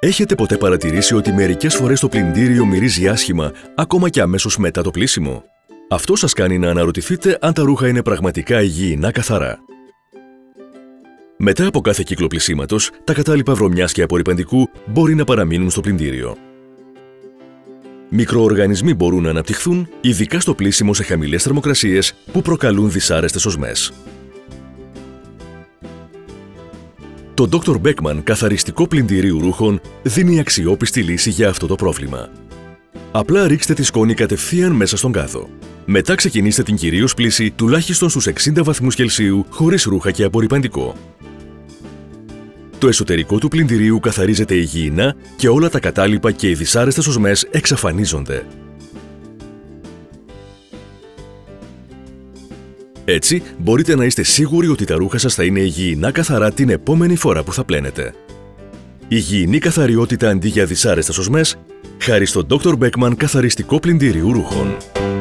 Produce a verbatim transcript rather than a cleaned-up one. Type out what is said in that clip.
Έχετε ποτέ παρατηρήσει ότι μερικές φορές το πλυντήριο μυρίζει άσχημα, ακόμα και αμέσως μετά το πλύσιμο? Αυτό σας κάνει να αναρωτηθείτε αν τα ρούχα είναι πραγματικά υγιεινά καθαρά. Μετά από κάθε κύκλο πλυσίματος, τα κατάλοιπα βρωμιάς και απορρυπαντικού μπορεί να παραμείνουν στο πλυντήριο. Μικροοργανισμοί μπορούν να αναπτυχθούν, ειδικά στο πλύσιμο σε χαμηλές θερμοκρασίες, που προκαλούν δυσάρεστες οσμές. Το ντόκτορ Beckman καθαριστικό πλυντηρίου ρούχων δίνει αξιόπιστη λύση για αυτό το πρόβλημα. Απλά ρίξτε τη σκόνη κατευθείαν μέσα στον κάδο. Μετά ξεκινήστε την κυρίως πλύση τουλάχιστον στους εξήντα βαθμούς Κελσίου χωρίς ρούχα και απορρυπαντικό. Το εσωτερικό του πλυντηρίου καθαρίζεται υγιεινά και όλα τα κατάλοιπα και οι δυσάρεστες οσμές εξαφανίζονται. Έτσι, μπορείτε να είστε σίγουροι ότι τα ρούχα σας θα είναι υγιεινά καθαρά την επόμενη φορά που θα πλένετε. Υγιεινή καθαριότητα αντί για δυσάρεστες οσμές, χάρη στο ντόκτορ Beckman καθαριστικό πλυντηρίου ρούχων.